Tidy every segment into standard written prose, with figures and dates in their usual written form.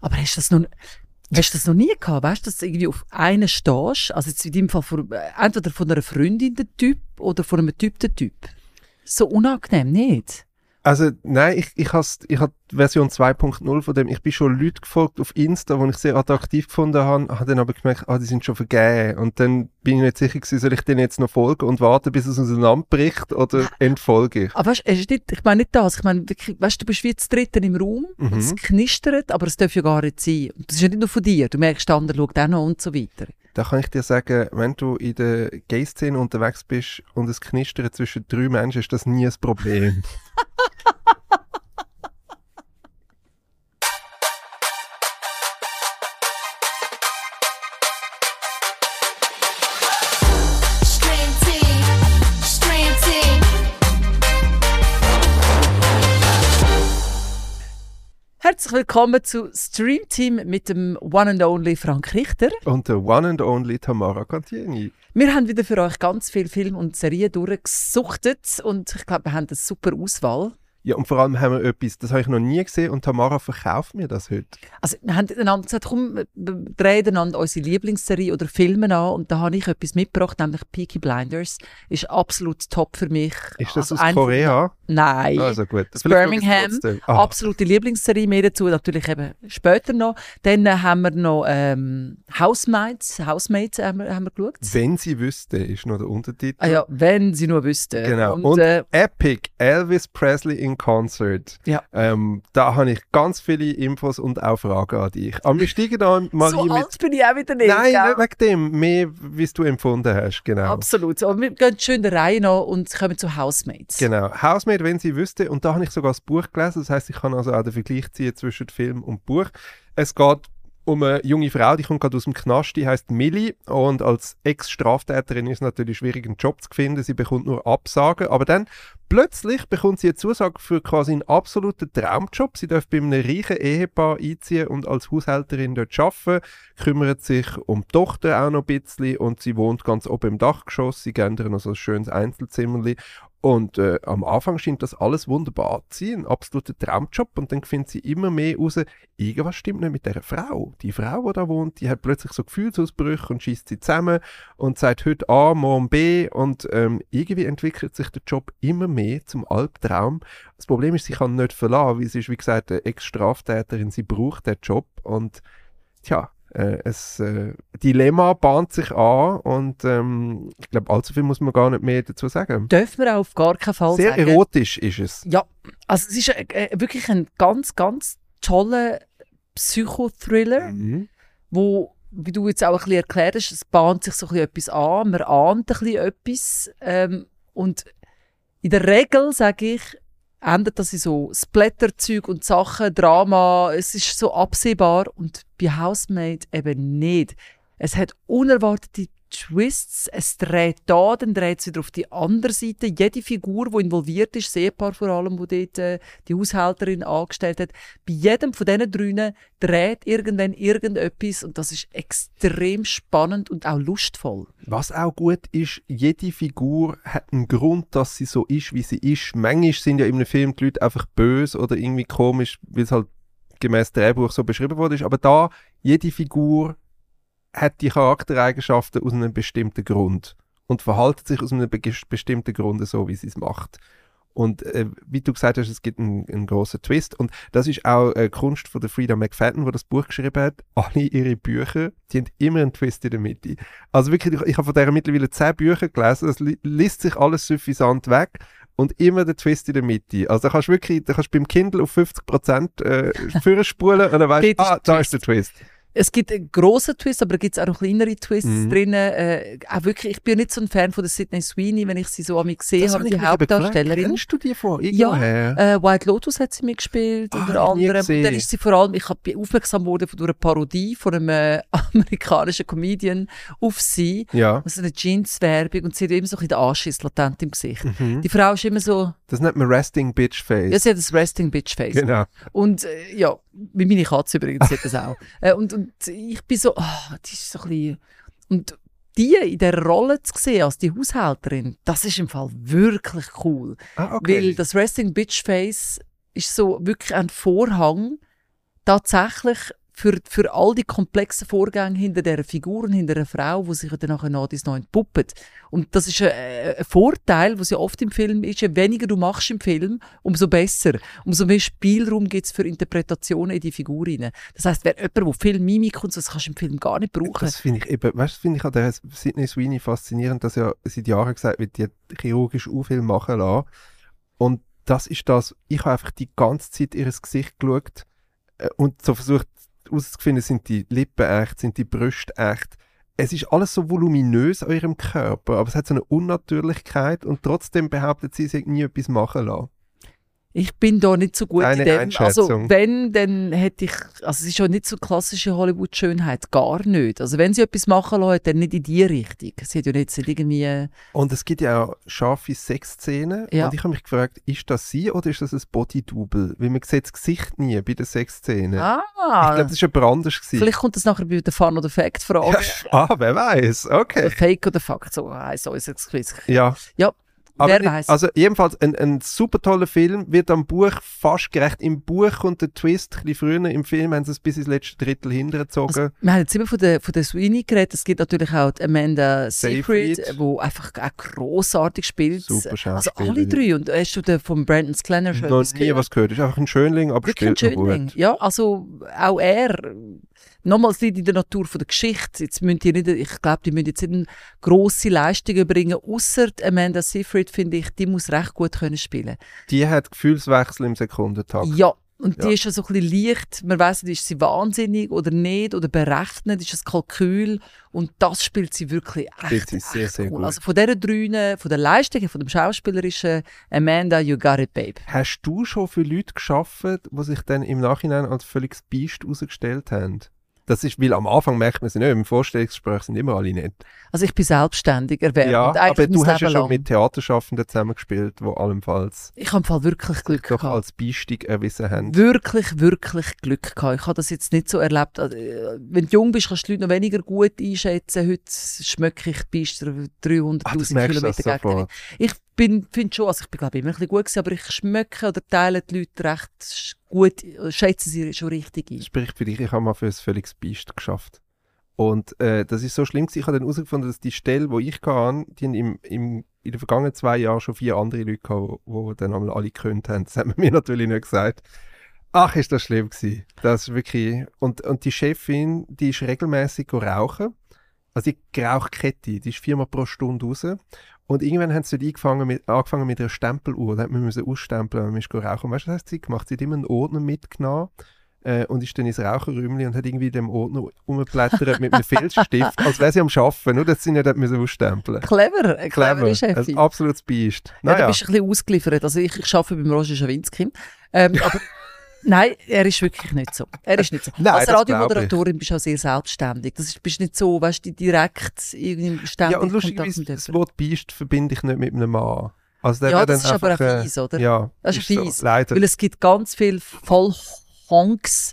Aber hast du das noch nie gehabt? Weißt du, dass du irgendwie auf einen stehst? Also jetzt in deinem Fall entweder von einer Freundin der Typ oder von einem Typ der Typ. So unangenehm, nicht? Also nein, ich habe Version 2.0 von dem. Ich bin schon Leute gefolgt auf Insta, die ich sehr attraktiv gefunden habe dann aber gemerkt, die sind schon vergeben. Und dann bin ich nicht sicher gewesen, soll ich denen jetzt noch folgen und warten, bis es auseinanderbricht oder entfolge ich? Aber weißt, ich meine nicht das. Ich meine, weißt, du bist wie das Dritte im Raum, es knistert, aber es darf ja gar nicht sein. Und das ist ja nicht nur von dir. Du merkst, der andere schaut auch noch und so weiter. Da kann ich dir sagen, wenn du in der Gay-Szene unterwegs bist und es knistert zwischen 3 Menschen, ist das nie ein Problem. Herzlich willkommen zu Stream Team mit dem One and Only Frank Richter. Und der One and Only Tamara Cantieni. Wir haben wieder für euch ganz viele Filme und Serien durchgesuchtet und ich glaube, wir haben eine super Auswahl. Ja, und vor allem haben wir etwas, das habe ich noch nie gesehen und Tamara verkauft mir das heute. Also wir haben einander gesagt, komm, wir drehen einander unsere Lieblingsserie oder Filme an und da habe ich etwas mitgebracht, nämlich Peaky Blinders. Ist absolut top für mich. Ist das aus Korea? Nein, also gut. aus Birmingham. Absolute Lieblingsserie, mehr dazu natürlich eben später noch. Dann haben wir noch Housemates haben wir geschaut. Wenn sie wüsste, ist noch der Untertitel. Ah ja, wenn sie nur wüsste. Genau. Und Epic, Elvis Presley in Concert. Ja. Da habe ich ganz viele Infos und auch Fragen an dich. Aber wir steigen da mal so alt bin ich auch wieder nicht. Nein, nicht wegen dem. Mehr, wie du empfunden hast. Genau. Absolut. Aber wir gehen schön der Reihe noch und kommen zu Housemates. Genau. Housemates, wenn sie wüsste. Und da habe ich sogar das Buch gelesen. Das heisst, ich kann also auch den Vergleich ziehen zwischen Film und Buch. Es geht um eine junge Frau, die kommt gerade aus dem Knast, die heisst Millie. Und als Ex-Straftäterin ist es natürlich schwierig, einen Job zu finden. Sie bekommt nur Absagen. Aber dann plötzlich bekommt sie eine Zusage für quasi einen absoluten Traumjob. Sie darf bei einem reichen Ehepaar einziehen und als Haushälterin dort arbeiten, kümmert sich um die Tochter auch noch ein bisschen und sie wohnt ganz oben im Dachgeschoss. Sie geben ihr noch so ein schönes Einzelzimmerli. Und am Anfang scheint das alles wunderbar zu sein, ein absoluter Traumjob. Und dann findet sie immer mehr raus, irgendwas stimmt nicht mit dieser Frau. Die Frau, die da wohnt, die hat plötzlich so Gefühlsausbrüche und schießt sie zusammen und sagt heute A, morgen B. Und irgendwie entwickelt sich der Job immer mehr zum Albtraum. Das Problem ist, sie kann nicht verlassen, weil sie ist, wie gesagt, eine Ex-Straftäterin. Sie braucht den Job und tja, Dilemma bahnt sich an und ich glaube, allzu viel muss man gar nicht mehr dazu sagen. Dürfen wir auch auf gar keinen Fall Sehr sagen. Sehr erotisch ist es. Ja, also es ist wirklich ein ganz, ganz toller Psychothriller, wo, wie du jetzt auch ein bisschen erklärt hast, es bahnt sich so ein bisschen etwas an, man ahnt ein bisschen etwas und in der Regel, sage ich, endet das in so Splatter-Zeug und Sachen, Drama, es ist so absehbar und bei Housemates eben nicht. Es hat unerwartete Twists, es dreht da, dann dreht es wieder auf die andere Seite. Jede Figur, die involviert ist, das Ehepaar vor allem, wo dort die Haushälterin angestellt hat, bei jedem von diesen drei dreht irgendwann irgendetwas und das ist extrem spannend und auch lustvoll. Was auch gut ist, jede Figur hat einen Grund, dass sie so ist, wie sie ist. Manchmal sind ja in einem Film die Leute einfach böse oder irgendwie komisch, weil es halt gemäß Drehbuch so beschrieben wurde. Aber da, jede Figur hat die Charaktereigenschaften aus einem bestimmten Grund und verhält sich aus einem bestimmten Grund so, wie sie es macht. Und wie du gesagt hast, es gibt einen grossen Twist. Und das ist auch eine Kunst von der Frida McFadden, die das Buch geschrieben hat. Alle ihre Bücher, die haben immer einen Twist in der Mitte. Also wirklich, ich habe von der mittlerweile 10 Bücher gelesen. Es liest sich alles suffisant weg. Und immer der Twist in der Mitte. Also da kannst du beim Kindle auf 50% vorspulen und dann weißt du, da ist der Twist. Es gibt einen grossen Twist, aber da gibt es auch noch kleinere Twists drin. Auch wirklich, ich bin nicht so ein Fan von der Sydney Sweeney, wenn ich sie so an mich gesehen habe, die Hauptdarstellerin. Kennst du die vor? Ja, White Lotus hat sie mitgespielt, unter anderem. Und dann ist sie vor allem, ich bin aufmerksam geworden durch eine Parodie von einem amerikanischen Comedian auf sie. Ja. Also eine Jeans-Werbung und sie hat immer so ein bisschen den Anschiss latent im Gesicht. Die Frau ist immer so... Das nennt man Resting Bitch Face. Ja, sie hat das Resting Bitch Face. Genau. Und ja, wie meine Katze übrigens hat das auch. Und ich bin so, die ist so ein bisschen... Und die in dieser Rolle zu sehen, als die Haushälterin, das ist im Fall wirklich cool. Okay. Weil das Resting Bitch Face ist so wirklich ein Vorhang tatsächlich für all die komplexen Vorgänge hinter dieser Figur und hinter einer Frau, die sich dann nachher noch entpuppen. Und das ist ein Vorteil, was ja oft im Film ist, je weniger du machst im Film, umso besser. Umso mehr Spielraum gibt es für Interpretationen in die Figur rein. Das heisst, wer jemand, der viel Mimik und so, das kannst du im Film gar nicht brauchen. Das finde ich eben, weißt du, finde ich an der Sydney Sweeney faszinierend, dass ja seit Jahren gesagt wird, die hat chirurgisch auch viel machen lassen. Und das ist das, ich habe einfach die ganze Zeit ihr Gesicht geschaut und so versucht herauszufinden, sind die Lippen echt, sind die Brüste echt. Es ist alles so voluminös an ihrem Körper, aber es hat so eine Unnatürlichkeit und trotzdem behauptet sie nie etwas machen lassen. Ich bin da nicht so gut Eine in dem. Einschätzung. Also wenn, dann hätte ich, also es ist ja nicht so klassische Hollywood-Schönheit, gar nicht. Also wenn sie etwas machen lassen, dann nicht in die Richtung. Sie hat ja jetzt nicht irgendwie... Und es gibt ja auch scharfe Sexszenen. Ja. Und ich habe mich gefragt, ist das sie oder ist das ein Bodydouble? Weil man sieht das Gesicht nie bei den Sexszenen. Ich glaube, das war jemand anders gewesen. Vielleicht kommt das nachher bei der Fun- oder Fact-Frage. Ja, wer weiß. Okay. Fake oder Fakt, so heisst unser Quiz. Ja. Ja. Aber wer weiß. Also jedenfalls ein super toller Film, wird am Buch fast gerecht. Im Buch kommt der Twist, ein bisschen früher im Film haben sie es bis ins letzte Drittel hintergezogen. Also, wir haben jetzt immer von der Sweeney geredet. Es gibt natürlich auch die Amanda Seyfried, Seyfried, die einfach auch grossartig spielt. Super Also Schauspielerin. alle drei. Und hast du den von Brandon Sklenar schon Noch etwas nie gehört? was gehört. Ist einfach ein Schönling, aber Wirklich ein spielt noch Schönling. gut. Ja, also auch er. Nochmals liegt in der Natur von der Geschichte. Jetzt müssen die nicht, ich glaube, die müssen jetzt nicht grosse Leistungen bringen. Ausser Amanda Seyfried, finde ich, die muss recht gut können spielen. Die hat Gefühlswechsel im Sekundentakt. Ja. Und die Ja. ist ja so ein bisschen leicht, man weiss nicht, ist sie wahnsinnig oder nicht, oder berechnet, ist das Kalkül, und das spielt sie wirklich Spielt echt, sie sehr, echt sehr cool. gut. Also von diesen drei, von der Leistungen, von dem schauspielerischen Amanda, you got it, babe. Hast du schon für Leute gearbeitet, die sich dann im Nachhinein als völliges Biest herausgestellt haben? Das ist, weil am Anfang merkt man es nicht, im Vorstellungsgespräch sind immer alle nett. Also ich bin selbstständig erwähnt. Ja, und eigentlich aber du mein hast ja Leben schon lang. mit Theaterschaffenden zusammengespielt, die allenfalls Ich habe im Fall wirklich Glück doch gehabt. als biestig erwiesen haben. Wirklich, wirklich Glück gehabt. Ich habe das jetzt nicht so erlebt. Wenn du jung bist, kannst du die Leute noch weniger gut einschätzen. Heute schmecke ich die Biester 300'000 merkst du das Kilometer gegen sofort. Ich finde schon, also ich bin glaube ich immer ein bisschen gut gewesen, aber ich schmecke oder teile die Leute recht gut, schätzen sie schon richtig ein. Spricht für dich, ich habe mal für ein völliges Biest geschafft. Und das ist so schlimm gewesen. Ich habe dann herausgefunden, dass die Stelle, die ich hatte, die haben in den vergangenen 2 Jahren schon 4 andere Leute gehabt, die dann einmal alle gekündigt haben. Das haben mir natürlich nicht gesagt. Ach, ist das schlimm gewesen. Das ist wirklich... Und die Chefin, die ist regelmäßig rauchen. Also die Rauchkette, die ist 4-mal pro Stunde raus. Und irgendwann haben sie dort angefangen mit einer Stempeluhr. Da musste man ausstempeln, wenn man ist rauchen. Und weißt du, was hat sie gemacht? Sie hat immer einen Ordner mitgenommen und ist dann ins Raucherräumchen und hat irgendwie in dem Ordner rumblättert mit einem Filzstift, als wäre sie am Arbeiten, nur dass sie nicht hat ausstempeln musste. Clever, eine clevere Ein Chefin. absolutes Biest. Ja, Naja. du bist ein bisschen ausgeliefert. Also ich arbeite beim Roger Schawinski. Aber nein, er ist wirklich nicht so. Er ist nicht so. Nein, Als das Radiomoderatorin bist du auch sehr selbstständig. Bist nicht so, weißt du, direkt irgendwie ständig Ja, und Kontakt lustigerweise, mit das jemandem. Wort Biest verbinde ich nicht mit einem Mann. Also der Ja, wäre das dann ist aber einfach, auch fies, oder? Ja, Das ist fies. So, leider. Weil es gibt ganz viele Vollhonks.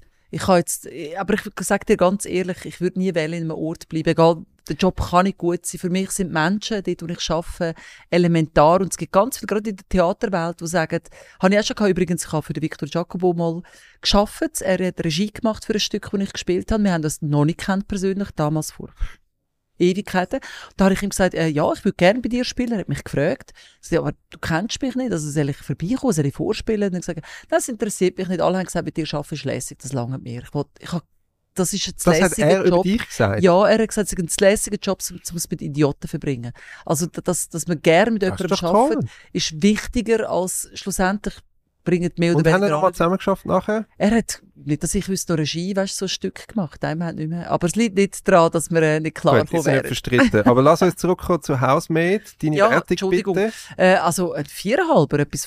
Aber ich sage dir ganz ehrlich, ich würde nie wählen in einem Ort bleiben. Egal, der Job kann nicht gut sein. Für mich sind Menschen, dort wo ich arbeite, elementar. Und es gibt ganz viele, gerade in der Theaterwelt, die sagen, habe ich auch schon gehabt, übrigens, ich habe für den Victor Giacobo mal gearbeitet. Er hat Regie gemacht für ein Stück, das ich gespielt habe. Wir haben das noch nicht kennt persönlich, damals vor Ewigkeiten. Da habe ich ihm gesagt, ja, ich würde gerne bei dir spielen. Er hat mich gefragt. Ich sagte, aber du kennst mich nicht, also soll ich vorbeikommen, soll ich vorspielen? Und ich gesagt, das interessiert mich nicht. Alle haben gesagt, bei dir arbeiten ist lässig, das langt mir. Das ist ein Das hat lässiger er über Job. dich gesagt? Ja, er hat gesagt, es ist ein lässiger Job, um es mit Idioten verbringen. Also, dass man gerne mit Das jemandem ist doch toll. arbeitet, ist wichtiger als schlussendlich bringt mehr oder Und haben wir weniger nochmal an. zusammengeschafft nachher? Er hat, nicht, dass ich wüsste, noch Regie, weißt, so ein Stück gemacht. Nein, hat nicht mehr. Aber es liegt nicht daran, dass wir nicht klar Gut, ist nicht wären. verstritten. Aber lass uns zurückkommen zu Housemaid. Deine Ja, Wertung Entschuldigung. bitte. Also ein 4,5, etwas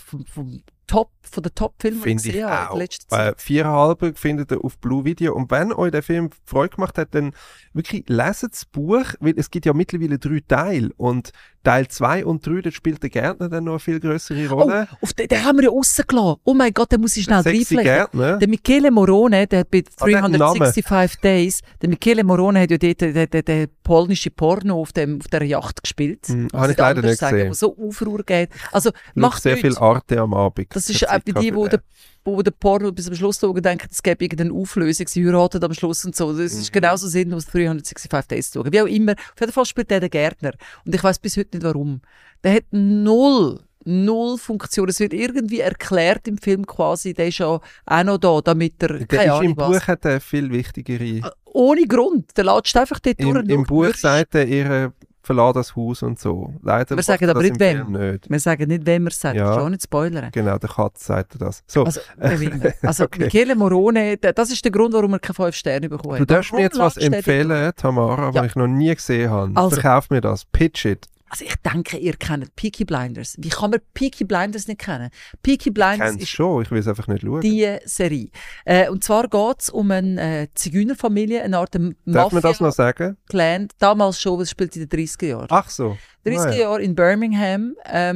von den Top-Filmen, die Finde ich gesehen habe in auch. letzter Zeit. 4,5 findet ihr auf Blue Video. Und wenn euch der Film Freude gemacht hat, dann wirklich leset das Buch, weil es gibt ja mittlerweile 3 Teile. Und Teil 2 und 3, da spielt der Gärtner dann noch eine viel größere Rolle. Oh, auf den haben wir ja rausgelassen. Oh mein Gott, den muss ich schnell Sexy reinflechten. Gärtner. Der Michele Morone, der hat bei der hat einen 365 Days, der Michele Morone hat ja dort den polnische Porno auf der Yacht gespielt. Habe ich leider nicht gesehen. Wo so Aufruhr geht. Also, Macht macht sehr nichts. viel Arte am Abend. Das ist Keine auch bei Zeit die, gehabt die für den wo der Porno bis am Schluss schauen, denken, es gäbe irgendeine Auflösung, sie heiraten am Schluss und so. Das ist genauso sinnlos 365 Days zu schauen. Wie auch immer. Auf jeden Fall spielt der den Gärtner. Und ich weiss bis heute nicht, warum. Der hat null Funktion. Es wird irgendwie erklärt im Film quasi, der ist ja auch noch da, damit er, keine Ahnung im Buch hat er viel wichtigere... Ohne Grund. Der latscht einfach dort durch. Im Buch sagt er, ihr verlässt das Haus und so. Leider wir sagen aber nicht wem. Nicht. Wir sagen nicht, wem er es sagt. Ja. Schon nicht spoilern. Genau, der Katz sagt er das. So. Also Okay. Michele Morone, das ist der Grund, warum er keine 5 Sterne bekommen hat. Du darfst mir jetzt was Warum latscht der empfehlen, Tamara, was ich noch nie gesehen habe. Also. Verkauf mir das. Pitch it. Also ich denke, ihr kennt Peaky Blinders. Wie kann man Peaky Blinders nicht kennen? Peaky Blinders Kennst ist schon, ich will es einfach nicht schauen. die Serie. Und zwar geht es um eine Zigeunerfamilie, eine Art Darf man das noch sagen? Mafia-Clan. Damals schon, es spielt in den 30er Jahren. Ach so. 30er Jahre in Birmingham.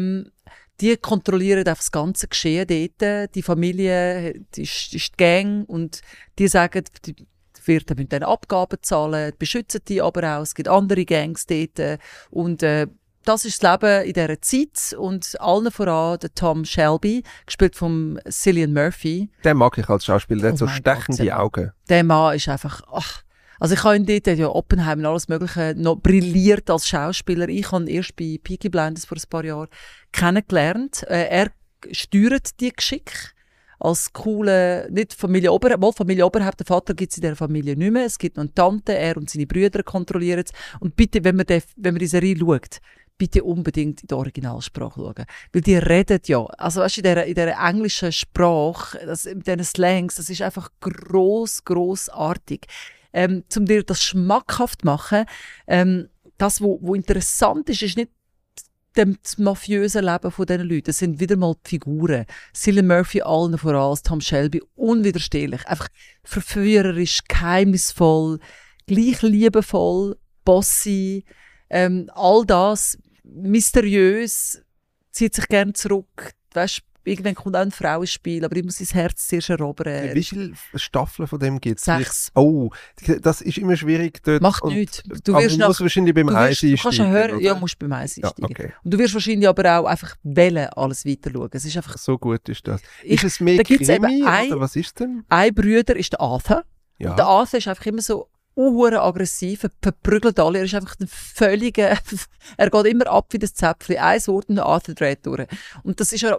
Die kontrollieren einfach das ganze Geschehen dort. Die Familie die ist die Gang und die sagen, die Wirte müssen dann Abgaben zahlen, beschützen die aber auch. Es gibt andere Gangs dort. Und das ist das Leben in dieser Zeit. Und allen voran der Tom Shelby, gespielt von Cillian Murphy. Den mag ich als Schauspieler, der hat so mein stechende Gott, Augen. Der Mann ist einfach... Also ich habe ihn dort, ja Oppenheimer und alles Mögliche, noch brilliert als Schauspieler. Ich habe ihn erst bei Peaky Blinders vor ein paar Jahren kennengelernt. Er steuert die Geschicke als coole, nicht Familie Oberhaupt, Familie Oberhaupt, der Vater gibt es in dieser Familie nicht mehr. Es gibt noch eine Tante, er und seine Brüder kontrollieren es. Und bitte, wenn man die Serie schaut, bitte unbedingt in der Originalsprache schauen. Weil die reden ja, also weißt du, in dieser englischen Sprache, mit diesen Slangs, das ist einfach grossartig. Um dir das schmackhaft machen, das, wo interessant ist, ist nicht das mafiöse Leben von diesen Leuten. Das sind wieder mal die Figuren. Cillian Murphy allen voran, Tom Shelby, unwiderstehlich. Einfach verführerisch, geheimnisvoll, gleich liebevoll, bossy, all das, mysteriös, zieht sich gerne zurück. Weißt, irgendwann kommt auch eine Frau ins Spiel, aber ich muss sein Herz zuerst erobern. Wie viele Staffeln von dem gibt es? 6. Oh, das ist immer schwierig dort. Macht nichts. Du aber wirst du musst wahrscheinlich beim Eis du kannst ja hören, oder? ja, musst beim Eis einsteigen. Ja, okay. Und du wirst wahrscheinlich aber auch einfach wollen, alles weiter schauen. Es ist einfach, So gut ist das. Ist es mehr da gibt's Krimi eben oder was ist denn? ein Bruder ist der Arthur. Ja. Und der Arthur ist einfach immer so aggressiv, verprügelt alle. Er ist einfach ein völliger, er geht immer ab wie das Zäpfchen. Ein Wort und der Arthur dreht durch. Und das ist ja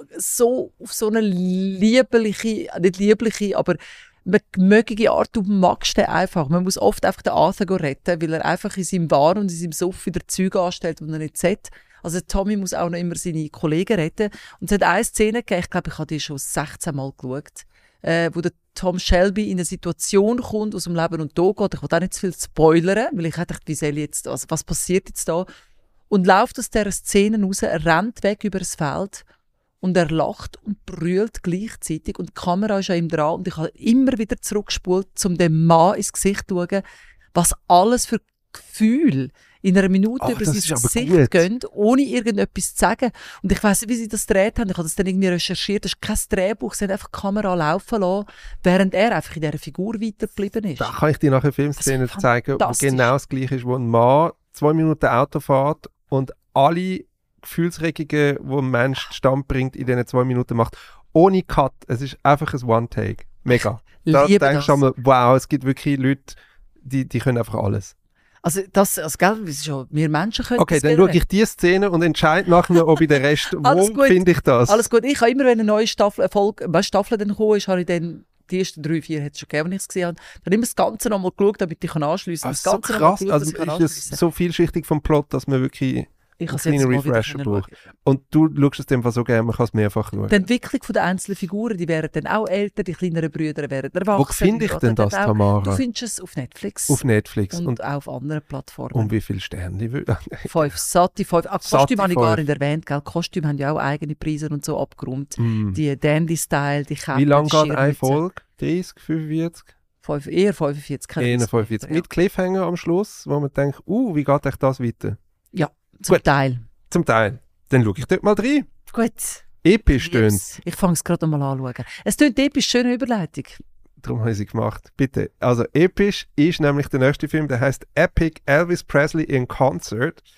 so auf so eine liebliche, nicht liebliche, aber mögliche Art, du magst den einfach. Man muss oft einfach den Arthur retten, weil er einfach in seinem Wahn und in seinem Suff wieder Zeug anstellt, die er nicht sollte. Also Tommy muss auch noch immer seine Kollegen retten. Und es hat eine Szene gegeben, ich glaube, ich habe die schon 16 Mal geschaut, wo der Tom Shelby in eine Situation kommt aus dem Leben und Tod geht. Ich will auch nicht zu viel spoilern, weil ich dachte, wie soll ich jetzt, also was passiert jetzt da? Und läuft aus dieser Szene raus, er rennt weg über das Feld und er lacht und brüllt gleichzeitig und die Kamera ist an ihm dran und ich habe immer wieder zurückgespult, um dem Mann ins Gesicht zu schauen, was alles für Gefühle in einer Minute über sein Gesicht gehen, ohne irgendetwas zu sagen. Und ich weiss nicht, wie sie das gedreht haben. Ich habe das dann irgendwie recherchiert. Das ist kein Drehbuch. Sie haben einfach die Kamera laufen lassen, während er einfach in dieser Figur weitergeblieben ist. Da kann ich dir nachher Filmszenen zeigen, wo genau das Gleiche ist, wo ein Mann 2 Minuten Auto fährt und alle Gefühlsregungen, die ein Mensch zustande bringt, in diesen 2 Minuten macht. Ohne Cut. Es ist einfach ein One-Take. Mega. Da denkst du einmal, wow, es gibt wirklich Leute, die können einfach alles. Also, gell, das ist ja, wir Menschen können okay, das dann schaue ich die Szene und entscheide nachher, ob ich den Rest, wo finde ich das? Alles gut. Ich habe immer, wenn eine neue Staffel dann gekommen ist, habe ich dann die ersten 3, 4 hat es schon gegeben, wenn ich es gesehen habe. Dann immer das Ganze nochmal geschaut, damit ich anschliessen kann. So krass, also ist es so vielschichtig vom Plot, dass man wirklich einen kleinen Refresher braucht. Und du schaust es dem so gerne, man kann es mehrfach schauen. Die Entwicklung der einzelnen Figuren, die werden dann auch älter, die kleineren Brüder werden erwachsen. Wo finde ich denn das, Tamara? Du findest es auf Netflix. Auf Netflix. Und auch auf anderen Plattformen. Und wie viele Sterne? 5, satte 5. Kostüme habe ich gar nicht erwähnt, gell? Kostüme haben ja auch eigene Preise und so abgerundet. Die Dandy-Style, die Kämpfe. Wie lange geht eine Folge? 30, 45? Eher 45. Eher 45. Ja. Mit Cliffhanger am Schluss, wo man denkt, wie geht euch das weiter? Ja, zum Teil. Zum Teil. Dann schaue ich dort mal rein. Gut. Episch tönt's. Ich fange es gerade mal an schauen. Es tönt episch, schöne Überleitung. Darum habe ich sie gemacht. Bitte. Also episch ist nämlich der nächste Film, der heißt Epic Elvis Presley in Concert.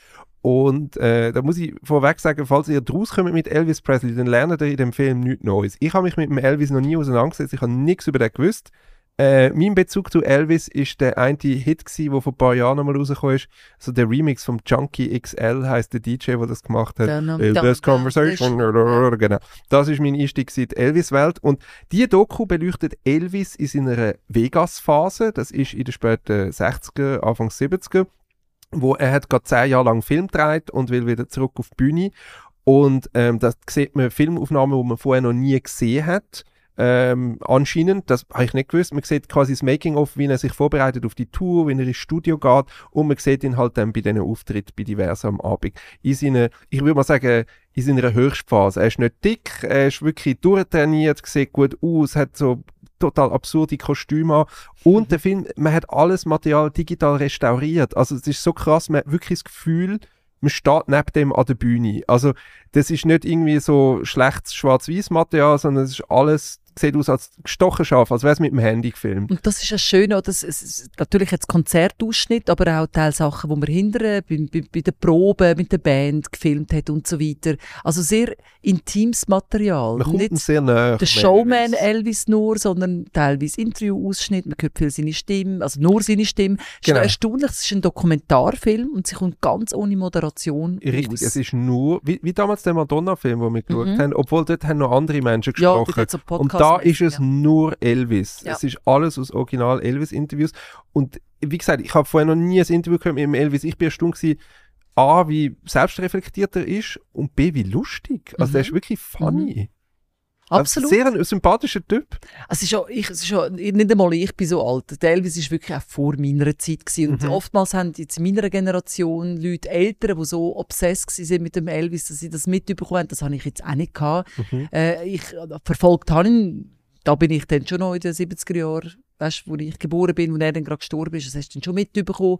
Und da muss ich vorweg sagen, falls ihr rauskommt mit Elvis Presley, dann lernt ihr in dem Film nichts Neues. Ich habe mich mit dem Elvis noch nie auseinandergesetzt, ich habe nichts über den gewusst. Mein Bezug zu Elvis ist der eine Hit gewesen, der vor ein paar Jahren nochmal rausgekommen ist. Also der Remix vom Junkie XL heisst der DJ, der das gemacht hat. Elvis Conversation. Genau. Das ist mein Einstieg in die Elvis-Welt. Und die Doku beleuchtet Elvis in seiner Vegas-Phase. Das ist in den späten 60er, Anfang 70er. Wo er hat gerade 10 Jahre lang Film gedreht und will wieder zurück auf die Bühne. Und da sieht man Filmaufnahmen, die man vorher noch nie gesehen hat. Anscheinend, das habe ich nicht gewusst, man sieht quasi das Making-of, wie er sich vorbereitet auf die Tour, wie er ins Studio geht und man sieht ihn halt dann bei diesen Auftritten bei diversen am Abend. Ich würde mal sagen, in seiner Höchstphase. Er ist nicht dick, er ist wirklich durchtrainiert, sieht gut aus, hat so total absurde Kostüme an. Und der Film, man hat alles Material digital restauriert. Also es ist so krass, man hat wirklich das Gefühl, man steht neben dem an der Bühne. Also das ist nicht irgendwie so schlechtes Schwarz-Weiß-Material, sondern es ist alles, sieht aus als gestochen scharf, als wäre es mit dem Handy gefilmt. Und das ist ja schön, oder? Es ist natürlich jetzt Konzertausschnitt, aber auch Teilsachen, die man hinterher bei der Probe mit der Band gefilmt hat und so weiter. Also sehr intimes Material. Man kommt nicht sehr nahe. der Showman Elvis nur, sondern teilweise Interviewausschnitt, man hört viel seine Stimme, also nur seine Stimme. Es ist erstaunlich, es ist ein Dokumentarfilm und sie kommt ganz ohne Moderation Richtig, raus. es ist nur, wie damals der Madonna-Film, den wir geschaut haben, obwohl dort haben noch andere Menschen gesprochen. Ja, so und da ist es nur Elvis. Ja. Es ist alles aus Original Elvis-Interviews. Und wie gesagt, ich habe vorher noch nie ein Interview gehört mit dem Elvis. Ich bin erstaunt gewesen, A, wie selbstreflektiert er ist und B, wie lustig. Also der ist wirklich funny. Absolut. Sehr ein sympathischer Typ. Es ist nicht einmal ich bin so alt. Der Elvis war wirklich auch vor meiner Zeit gewesen. Und oftmals haben jetzt in meiner Generation Leute, Eltern, die so obsessed waren mit dem Elvis, dass sie das mitbekommen haben. Das habe ich jetzt auch nicht gehabt. Ich verfolgt habe ihn, da bin ich dann schon noch in den 70er Jahren, weißt, wo ich geboren bin, wo er dann gerade gestorben ist. Das hast du dann schon mitbekommen.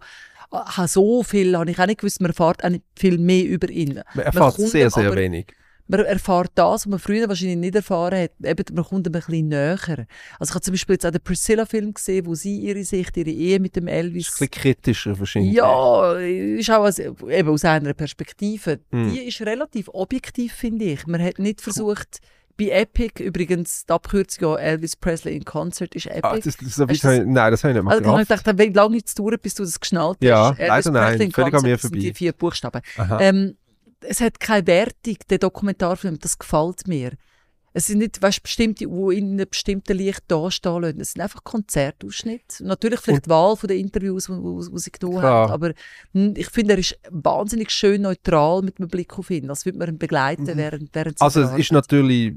So viel habe ich auch nicht gewusst. Man erfährt auch nicht viel mehr über ihn. Man erfährt sehr, sehr wenig. Man erfährt das, was man früher wahrscheinlich nicht erfahren hat. Eben, man kommt ein bisschen näher. Also ich habe zum Beispiel jetzt auch den Priscilla-Film gesehen, wo sie ihre Sicht, ihre Ehe mit dem Elvis... Das ist ein bisschen kritischer wahrscheinlich. Ja, ist auch eben aus einer Perspektive. Die ist relativ objektiv, finde ich. Man hat nicht versucht... Bei Epic, übrigens, die Abkürzung Elvis Presley in Concert ist Epic. Nein, das habe ich nicht mal also, gerafft. Ich dachte, wie lange es dauert, bis du das geschnallt hast. Ja, Elvis leider nein, Presley völlig an mir vorbei. Das sind die 4 Buchstaben. Es hat keine Wertung, der Dokumentarfilm, das gefällt mir. Es sind nicht, weißt, bestimmte, die in einem bestimmten Licht dastehen lassen. Es sind einfach Konzertausschnitte. Natürlich vielleicht die Wahl der Interviews, die sie genommen haben. Aber ich finde, er ist wahnsinnig schön neutral mit einem Blick auf ihn. Als würde man ihn begleiten, während also es ist natürlich...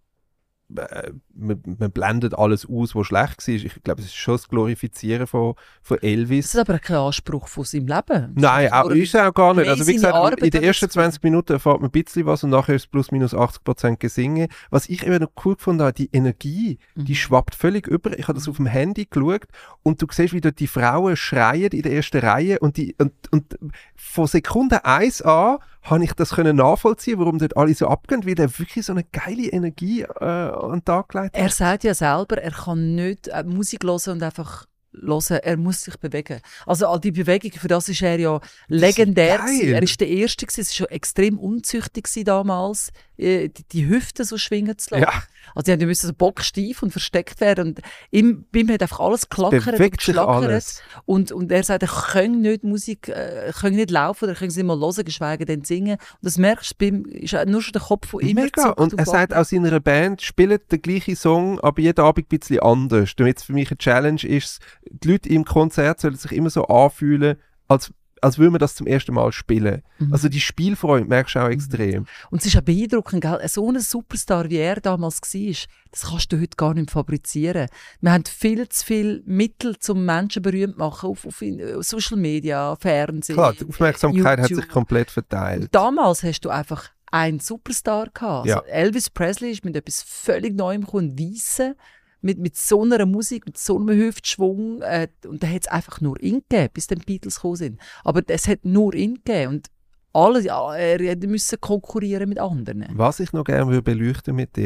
Man blendet alles aus, was schlecht war. Ich glaube, es ist schon das Glorifizieren von Elvis. Das ist aber kein Anspruch von seinem Leben. Nein, ist es auch gar nicht. Also wie gesagt, in den ersten 20 Minuten erfährt man ein bisschen was und nachher ist es plus minus 80% Gesinge. Was ich eben noch cool gefunden habe, die Energie, die schwappt völlig über. Ich habe das auf dem Handy geschaut und du siehst, wie dort die Frauen schreien in der ersten Reihe und von Sekunde 1 an habe ich das können nachvollziehen, warum dort alle so abgehen, weil der wirklich so eine geile Energie an den Tag gelegt hat. Er sagt ja selber, er kann nicht Musik hören und einfach hören, er muss sich bewegen. Also all die Bewegung, für das ist er ja legendär. Er ist der Erste gewesen, es war schon extrem unzüchtig damals, die Hüften so schwingen zu lassen. Ja. Also die mussten so bocksteif und versteckt werden und bei ihm hat einfach alles klackert und geschlackert. Und er sagt, er kann nicht Musik, kann nicht laufen, er kann sie nicht mal hören, geschweige denn singen. Und das merkst du, bei ihm ist nur schon der Kopf von ihm. Mega. Und er sagt auch seiner Band, spielt den gleichen Song, aber jeden Abend ein bisschen anders. Damit es für mich eine Challenge ist, die Leute im Konzert sollen sich immer so anfühlen, als würde man das zum ersten Mal spielen. Also die Spielfreude merkst du auch extrem. Und es ist auch beeindruckend, gell? So ein Superstar, wie er damals war, das kannst du heute gar nicht fabrizieren. Wir haben viel zu viele Mittel, um Menschen berühmt zu machen, auf Social Media, Fernsehen, Klar, die Aufmerksamkeit YouTube. Hat sich komplett verteilt. Und damals hast du einfach einen Superstar gehabt. Ja. Also Elvis Presley ist mit etwas völlig Neuem gekommen, Weisse, mit so einer Musik, mit so einem Hüftschwung. Und da hat es einfach nur ihn gegeben, bis die Beatles gekommen sind. Aber es hat nur ihn gegeben. Und alle müssen konkurrieren mit anderen. Was ich noch gerne beleuchten mit dir,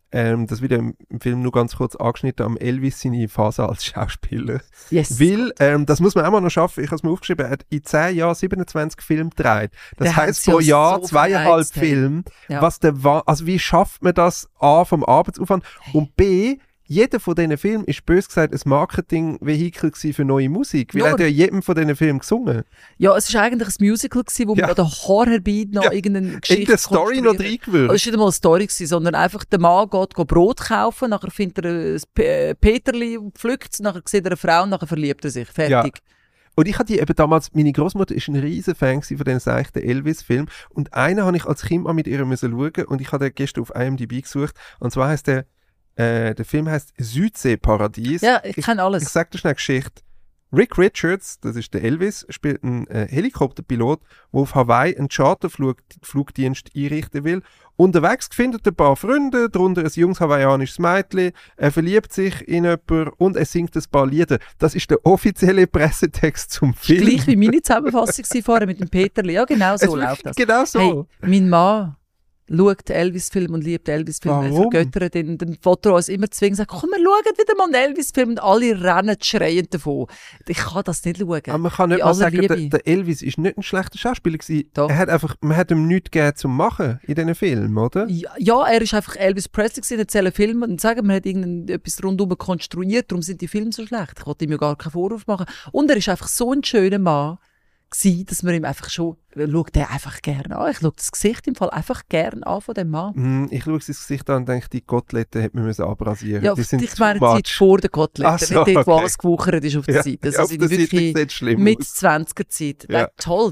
das wird im Film nur ganz kurz angeschnitten, am Elvis seine Phase als Schauspieler. Yes. Weil, das muss man auch mal noch schaffen, ich habe es mir aufgeschrieben, er hat in 10 Jahren 27 Filme gedreht. Das Der heisst hat's pro ja Jahr so 2,5 verheizt, hey. Filme. Ja. Also wie schafft man das A, vom Arbeitsaufwand und B, jeder von diesen Filmen ist bös gesagt ein Marketing-Vehikel für neue Musik. Weil er hat ja jedem von diesen Filmen gesungen. Ja, es war eigentlich ein Musical, wo man an den Haaren herbei noch irgendeine Geschichte in der Story noch reingewürzt. Also es war nicht einmal eine Story, sondern einfach der Mann geht Brot kaufen, nachher findet er ein Peterli, pflückt es, nachher sieht er eine Frau und nachher verliebt er sich. Fertig. Ja. Und ich hatte eben damals, meine Großmutter ist ein riesen Fan von diesen seichten Elvis-Filmen und einen habe ich als Kind mal mit ihr schauen und ich habe den gestern auf IMDb gesucht und zwar heisst der Film heisst Südseeparadies. Ja, ich kenne alles. Ich sage dir schnell eine Geschichte. Rick Richards, das ist der Elvis, spielt einen Helikopterpilot, der auf Hawaii einen Charterflugdienst einrichten will. Unterwegs findet er ein paar Freunde, darunter ein junges hawaiianisches Mädchen. Er verliebt sich in jemanden und er singt ein paar Lieder. Das ist der offizielle Pressetext zum Film. Gleich wie meine Zusammenfassung vorher mit dem Peterli. Ja, genau so läuft das. Genau so. Hey, mein Mann schaut Elvis-Film und liebt Elvis-Film. Er Warum? vergöttert ihn. Den Foto uns immer zwingen, sagt, komm, wir schauen wieder mal einen Elvis-Film und alle rennen schreiend davon. Ich kann das nicht schauen. Aber man kann nicht Bei mal aller sagen, Liebe. der Elvis ist nicht ein schlechter Schauspieler gewesen. Doch. Man hat ihm nichts gegeben zum Machen in diesen Filmen, oder? Ja, er ist einfach Elvis Presley gewesen, erzählen Filme und sagen, man hat etwas rundum konstruiert, darum sind die Filme so schlecht. Ich wollte ihm ja gar keinen Vorwurf machen. Und er ist einfach so ein schöner Mann gewesen, dass man ihm einfach schon, schaut er einfach gerne an. Ich schaue das Gesicht im Fall einfach gerne an von dem Mann. Ich schaue sein Gesicht an und denke, die Koteletten hätte man müssen abrasieren. Ja, die sind ich meine die too Zeit much. vor der Koteletten, Ach so, nicht dort, wo okay. alles gewuchert ist auf der Ja, Seite. Das auf sind der Seite wirklich sieht schlimm mit aus. 20er-Zeit. Ja. Toll.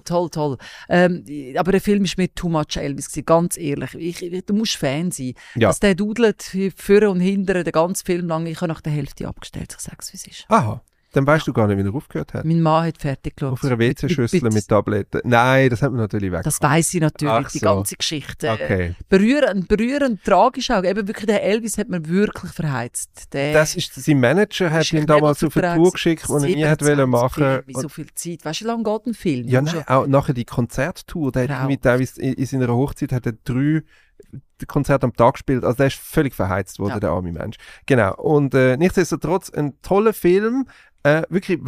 Aber der Film ist mir too much Elvis gewesen, ganz ehrlich. Du musst Fan sein. Ja. Dass der dudelt vorne und hinten den ganzen Film lang, ich habe nach der Hälfte abgestellt, ich sage es, wie es ist. Aha, dann weißt du gar nicht, wie er aufgehört hat. Mein Mann hat fertig geschaut. Auf einer WC-Schüssel mit Tabletten. Nein, das hat man natürlich weg. Das weiss ich natürlich, Ach die so. ganze Geschichte. Okay. Berührend, tragisch auch. Eben wirklich, der Elvis hat man wirklich verheizt. Sein Manager hat ihn damals auf eine Tour geschickt, die er nie hat wollen machen. Wie so viel Zeit. Weißt du, wie lange geht ein Film? Ja, nein, auch nachher die Konzerttour. Der hat irgendwie teilweise in seiner Hochzeit hat er 3 Konzerte am Tag gespielt. Also der ist völlig verheizt worden, der arme Mensch. Genau. Und nichtsdestotrotz ein toller Film. Wirklich,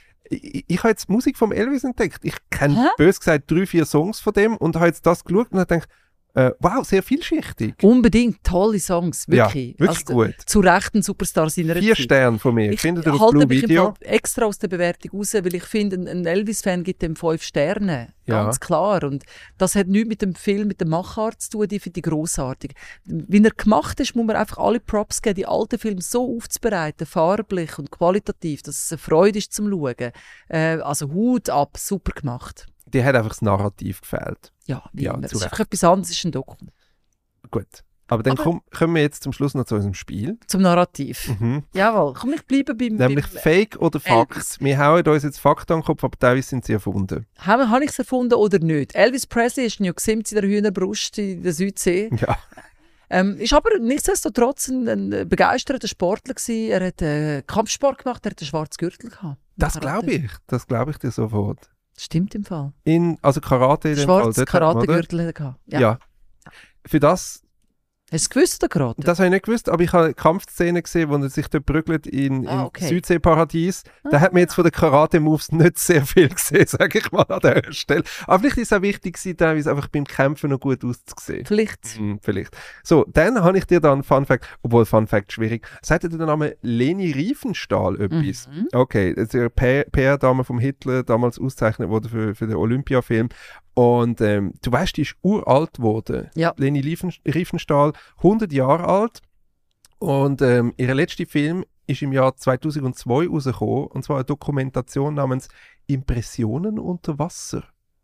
ich habe jetzt Musik vom Elvis entdeckt. Ich kenne bös gesagt 3-4 Songs von dem und habe jetzt das geschaut und habe gedacht, wow, sehr vielschichtig. Unbedingt, tolle Songs, wirklich. Ja, wirklich gut. Zu Recht ein Superstar seiner 4 Zeit. Sterne von mir. Ich Findet ihr auf halte Blue mich im Video? Fall extra aus der Bewertung raus, weil ich finde, ein Elvis-Fan gibt dem 5 Sterne. Ja. Ganz klar. Und das hat nichts mit dem Film, mit der Machart zu tun, die finde ich grossartig. Wie er gemacht ist, muss man einfach alle Props geben, die alten Filme so aufzubereiten, farblich und qualitativ, dass es eine Freude ist zum Schauen. Also Hut ab, super gemacht. Die hat einfach das Narrativ gefehlt. Ja, wie Ja, immer. zu Es ist Recht. einfach etwas anderes, es ist ein Dokument. Gut. Aber dann kommen wir jetzt zum Schluss noch zu unserem Spiel. Zum Narrativ. Mhm. Jawohl, komm, ich bleibe beim... Nämlich Fake oder Fakt. Elvis. Wir hauen uns jetzt Fakten an den Kopf, aber teilweise sind sie erfunden. Habe ich es erfunden oder nicht? Elvis Presley ist ja in der Hühnerbrust in der Südsee. Ja. Ist aber nichtsdestotrotz ein begeisterter Sportler gewesen. Er hat Kampfsport gemacht, er hat einen schwarzen Gürtel gehabt. Das glaube ich. Das glaube ich dir sofort. Stimmt im Fall. Also Karate in dem Fall. Schwarzen dort hat man, oder? Karate-Gürtel hat er gehabt. Ja. Für das, Hast du es gewusst, oder Karate? das habe ich nicht gewusst, aber ich habe eine Kampfszene gesehen, wo er sich dort prügelt im okay. Südseeparadies. Da hat man jetzt von den Karate-Moves nicht sehr viel gesehen, sage ich mal an dieser Stelle. Aber vielleicht ist es auch wichtig gewesen, teilweise einfach beim Kämpfen noch gut auszusehen. Vielleicht. Vielleicht. So, dann habe ich dir dann Fun Fact, obwohl Fun Fact schwierig. Sagt dir der Name Leni Riefenstahl etwas? Okay, das ist eine PR-Dame vom Hitler, damals ausgezeichnet wurde für den Olympiafilm. Und du weißt, die ist uralt geworden. Ja. Leni Riefenstahl, 100 Jahre alt. Und ihr letzter Film ist im Jahr 2002 rausgekommen. Und zwar eine Dokumentation namens Impressionen unter Wasser.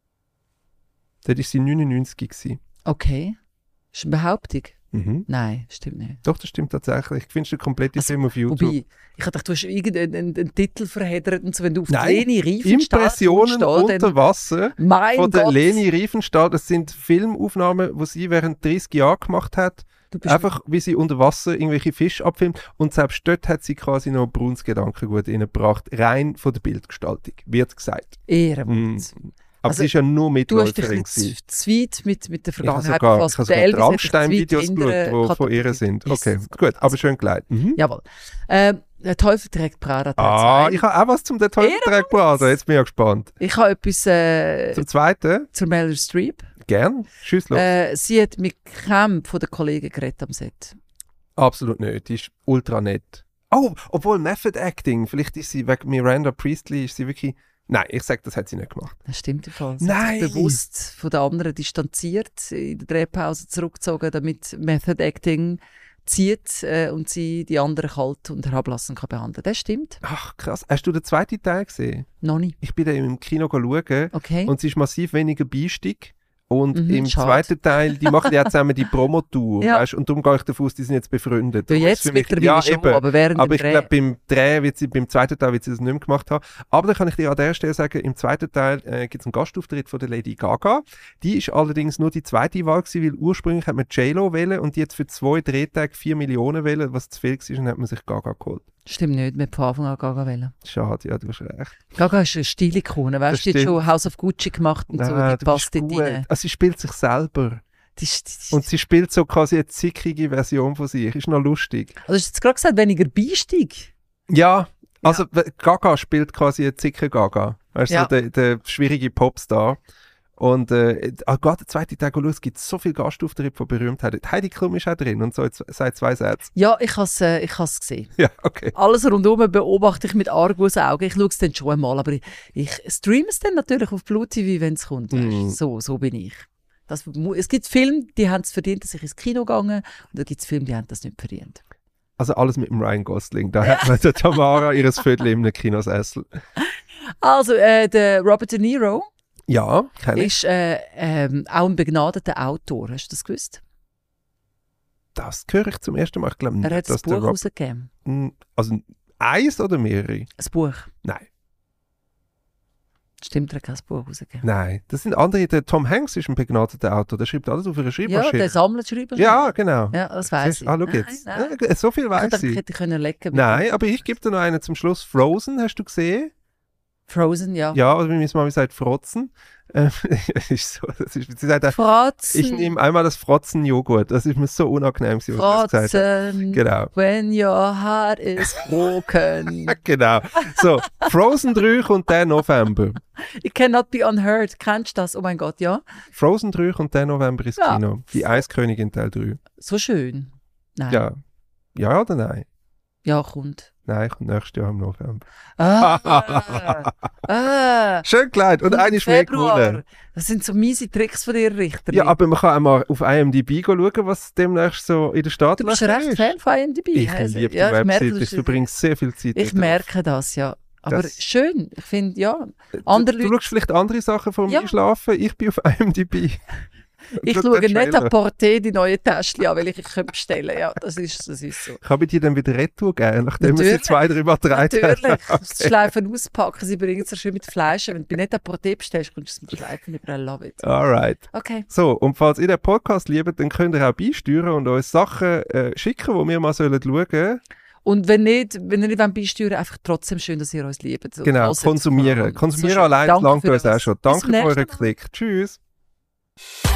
Dort war sie 99 gewesen. Okay. Ist eine Behauptung? Mhm. Nein, stimmt nicht. Doch, das stimmt tatsächlich. Ich finde den kompletten Film auf YouTube. Wobei, ich dachte, du hast irgendeinen Titel verheddert und so, wenn du auf Nein, Leni Riefenstahl Impressionen unter Wasser mein von der Gott, Leni Riefenstahl. Das sind Filmaufnahmen, die sie während 30 Jahren gemacht hat. du bist Einfach, wie sie unter Wasser irgendwelche Fische abfilmt. Und selbst dort hat sie quasi noch Bruns Gedankengut reingebracht. Rein von der Bildgestaltung, wird gesagt. Ehrenwort. Aber Also, sie ist ja nur Du hast dich Mitläuferin ein gewesen. zu weit mit der Ich habe Vergangenheit sogar, befasst. ich habe Der sogar Elvis hat dich Rammstein-Videos zu weit geschaut, die von ihr katapultiert. sind. Ist Okay, es gut, aber schön geleitet. Jawohl. Der Teufel trägt Prada Teil Ah, 2. ich habe auch was zum «Der Teufel trägt Prada». Jetzt bin ich ja gespannt. Ich habe etwas Zum Zweiten, zur Meryl Streep. gern, schieß los. Sie hat mit keinem von den Kollegen geredet am Set. Absolut nicht, die ist ultra nett. Oh, obwohl Method Acting, vielleicht ist sie wegen Miranda Priestley, ist sie wirklich... Nein, ich sage, das hat sie nicht gemacht. Das stimmt im Fall. Sie Nein! hat sich bewusst von den anderen distanziert, in der Drehpause zurückgezogen, damit Method Acting zieht und sie die anderen kalt und herablassend kann behandeln. Das stimmt. Ach, krass. Hast du den zweiten Teil gesehen? Noch nicht. Ich bin da im Kino schauen Okay. und es ist massiv weniger Beistig. Und im schade. zweiten Teil, die machen ja zusammen die Promotour, Ja. weißt? Und darum gehe ich davon aus, die sind jetzt befreundet. Ja, Darum ist jetzt für mich- mittlerweile ja, schon, eben. aber während Aber dem ich Dreh... glaube, beim zweiten Teil wird sie das nicht mehr gemacht haben. Aber dann kann ich dir an der Stelle sagen, im zweiten Teil gibt es einen Gastauftritt von der Lady Gaga. Die ist allerdings nur die zweite Wahl gewesen, weil ursprünglich hat man J-Lo wählen und die jetzt für 2 Drehtage 4 Millionen wählen, was zu viel war, und hat man sich Gaga geholt. Stimmt nicht, wir haben von Anfang an Gaga wählen. Schade, ja, du hast recht. Gaga ist eine Stilikone, weißt du, die hat stimmt. schon House of Gucci gemacht und so, Nein, die du passt bist dort gut. rein. Also sie spielt sich selber. Die Und sie spielt so quasi eine zickige Version von sich. Ist noch lustig. also hast du jetzt gerade gesagt, weniger Beistig? Ja, also Gaga spielt quasi eine zicke Gaga. Weißt du, Ja. so der schwierige Popstar. Und gerade der zweite Tag los gibt es so viele Gastauftritte von Berühmtheiten. Heidi Klum ist auch drin und so jetzt seit 2 Sätzen. Ja, ich has gesehen. Ja, okay. Alles rundum beobachte ich mit Argusaugen. Ich schaue es dann schon einmal, aber ich streame es dann natürlich auf Blue TV, wenn es kommt. Weisst du. So bin ich. Es gibt Filme, die haben es verdient, dass ich ins Kino gehe, und dann gibt es Filme, die haben das nicht verdient. Also alles mit dem Ryan Gosling. Da hat man der Tamara ihres Viertel im Kinosessel. Also, der Robert De Niro Ja, kenne ich. ist auch ein begnadeter Autor. Hast du das gewusst? Das höre ich zum ersten Mal. Ich glaube nicht, Er hat ein dass der Buch Rob... rausgegeben. Also eins oder mehrere? Ein Buch. Nein. Stimmt, er hat kein Buch rausgegeben. Nein, das sind andere. Der Tom Hanks ist ein begnadeter Autor. Der schreibt alles auf einer Ja, Schreibmaschine. der sammelt Schreiber. Ja, genau. Ja, das weiss ich. Ah, schau jetzt. Nein. So viel Ich weiß dachte, ich ich. hätte können lecken. Nein, aber ich gebe dir noch einen zum Schluss. Frozen, hast du gesehen? Frozen, ja. Ja, oder wie meine Mama sagt, Frotzen. Ist so, sie sagt, Frotzen. ich nehme einmal das Frotzen-Joghurt. Das ist mir so unangenehm, was sie gesagt hat. Frotzen. Genau. When your heart is broken. Genau. So, Frozen 3 kommt der November. It cannot be unheard. Kennst du das? Oh mein Gott, ja. Frozen 3 kommt der November ins Ja. Kino. Die Eiskönigin Teil 3. So schön. Nein. Ja. Ja oder nein? Ja, kommt. Nein, kommt nächstes Jahr im November. Schön gelegt. Und eine ist mehr gewonnen. Das sind so miese Tricks von dir, Richter. Ja, aber man kann auch mal auf IMDb schauen, was demnächst so in der Stadt du bist recht Fan von IMDb. Ich Also, liebe die ja, ich merke, Webseite. Ich verbringe sehr viel Zeit Ich darauf. merke das, ja. Aber Das- schön. Ich finde, ja. Andere Du Leute, schaust vielleicht andere Sachen vom Ja. Einschlafen. Ich bin auf IMDb. ich schau schaue den nicht Trailer. an Porté die neuen Täschchen an, weil ich könnte bestellen. Ja, das ist so. Kann ich dir dann wieder Retour geben, nachdem wir sie Natürlich. 2-3 Mal getragen Natürlich. haben? Das Schleifen auspacken, sie bringen es so schön mit Fleisch. Wenn du nicht an Porté bestellst, kommst du es mit Schleifen über. I love it. Alright. Okay. So, und falls ihr den Podcast liebt, dann könnt ihr auch beisteuern und uns Sachen schicken, die wir mal schauen sollen. Und wenn ihr nicht beisteuern wollt, einfach trotzdem schön, dass ihr uns liebt. Und Genau, hört konsumieren. vor allem. Konsumieren So schön. allein Danke langt für uns auch das. schon. Bis Danke zum für euren nächsten Mal. Klick. Tschüss.